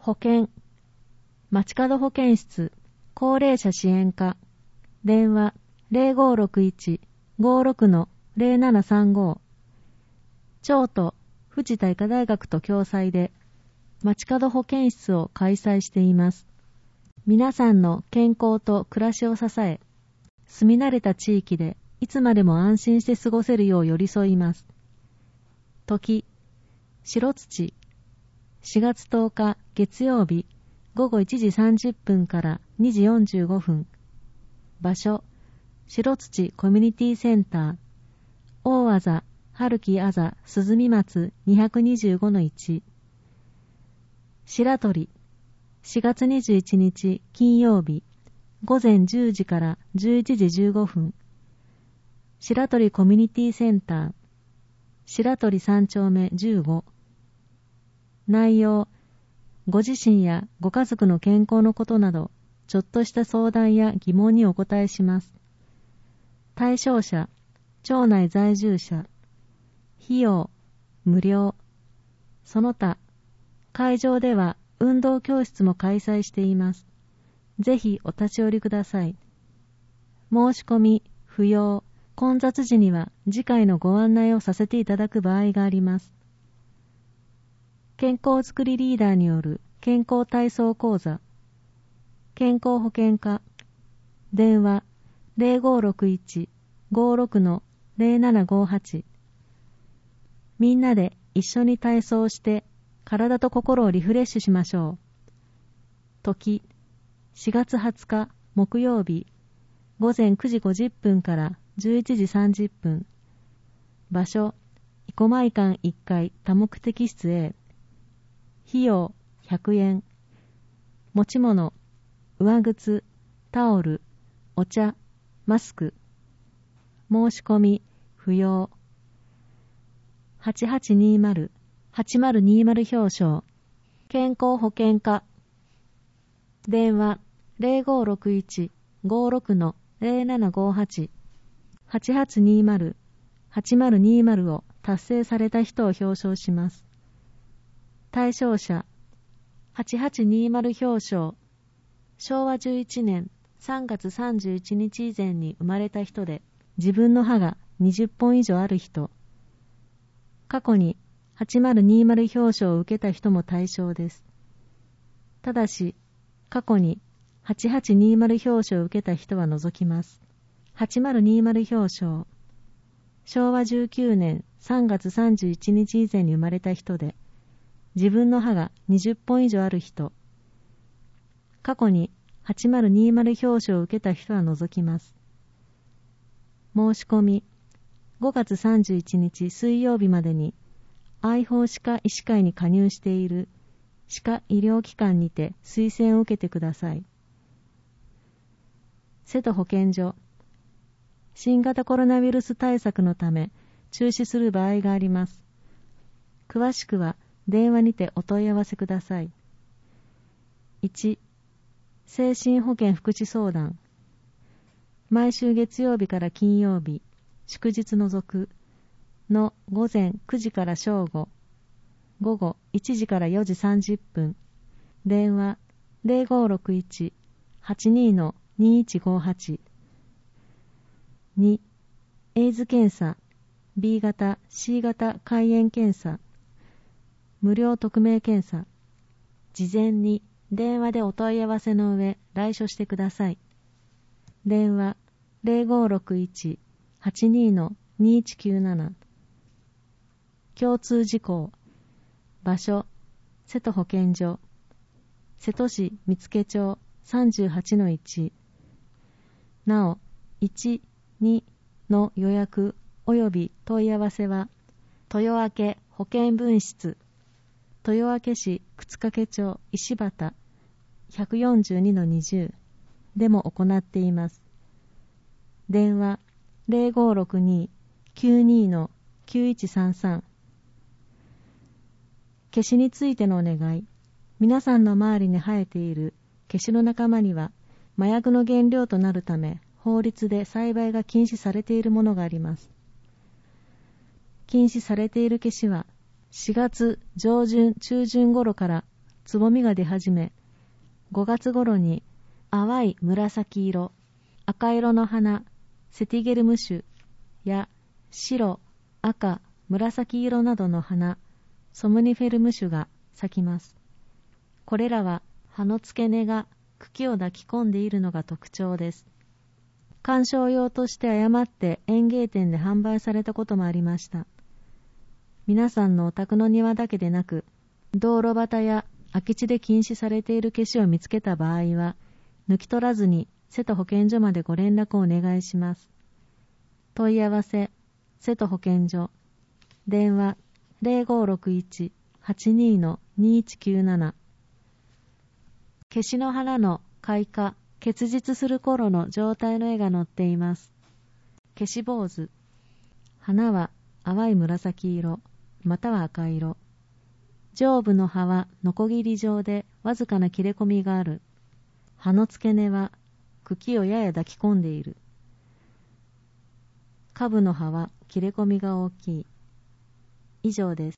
保険、街角保健室、高齢者支援課、電話0561-56-0735、町都藤田医科大学と共催で街角保健室を開催しています。皆さんの健康と暮らしを支え、住み慣れた地域でいつまでも安心して過ごせるよう寄り添います。時、白土、4月10日月曜日午後1時30分から2時45分。場所、白土コミュニティセンター、大あざ、春木あざ、鈴見松 225-1。白鳥、4月21日金曜日午前10時から11時15分。白鳥コミュニティセンター、白鳥3丁目15。内容、ご自身やご家族の健康のことなど、ちょっとした相談や疑問にお答えします。対象者、町内在住者。費用、無料。その他、会場では運動教室も開催しています。ぜひお立ち寄りください。申し込み、不要。混雑時には次回のご案内をさせていただく場合があります。健康づくりリーダーによる健康体操講座。健康保険課。電話0561-56-0758。みんなで一緒に体操して体と心をリフレッシュしましょう。時、4月20日木曜日午前9時50分から11時30分。場所、生駒会館1階多目的室 A。費用100円。持ち物、上靴、タオル、お茶、マスク。申し込み、不要。8820-8020表彰。健康保険課。電話0561-56-0758。8820-8020を達成された人を表彰します。対象者、8820表彰。昭和11年3月31日以前に生まれた人で、自分の歯が20本以上ある人。過去に8020表彰を受けた人も対象です。ただし、過去に8820表彰を受けた人は除きます。8020表彰。昭和19年3月31日以前に生まれた人で、自分の歯が20本以上ある人。過去に8020表彰を受けた人は除きます。申し込み、5月31日水曜日までに、愛邦歯科医師会に加入している歯科医療機関にて推薦を受けてください。瀬戸保健所。新型コロナウイルス対策のため中止する場合があります。詳しくは電話にてお問い合わせください。1、精神保健福祉相談。毎週月曜日から金曜日、祝日除くの午前9時から正午、午後1時から4時30分。電話0561-82-2158。2、エイズ検査、B 型、C 型肝炎検査、無料匿名検査。事前に電話でお問い合わせの上、来所してください。電話0561-82-2197。共通事項。場所、瀬戸保健所。瀬戸市見附町 38-1。なお、1、2の予約及び問い合わせは、豊明保健分室、豊明市沓掛町石畑 142-20 でも行っています。電話0562-92-9133。ケシについてのお願い。皆さんの周りに生えているケシの仲間には麻薬の原料となるため法律で栽培が禁止されているものがあります。禁止されているケシは4月上旬中旬頃からつぼみが出始め、5月頃に淡い紫色、赤色の花、セティゲルム種や白、赤、紫色などの花、ソムニフェルム種が咲きます。これらは葉の付け根が茎を抱き込んでいるのが特徴です。観賞用として誤って園芸店で販売されたこともありました。皆さんのお宅の庭だけでなく、道路端や空き地で禁止されているケシを見つけた場合は、抜き取らずに瀬戸保健所までご連絡をお願いします。問い合わせ、瀬戸保健所、電話 0561-82-2197。ケシの花の開花、結実する頃の状態の絵が載っています。ケシ坊主。花は淡い紫色、または赤色。上部の葉はノコギリ状でわずかな切れ込みがある。葉の付け根は茎をやや抱き込んでいる。下部の葉は切れ込みが大きい。以上です。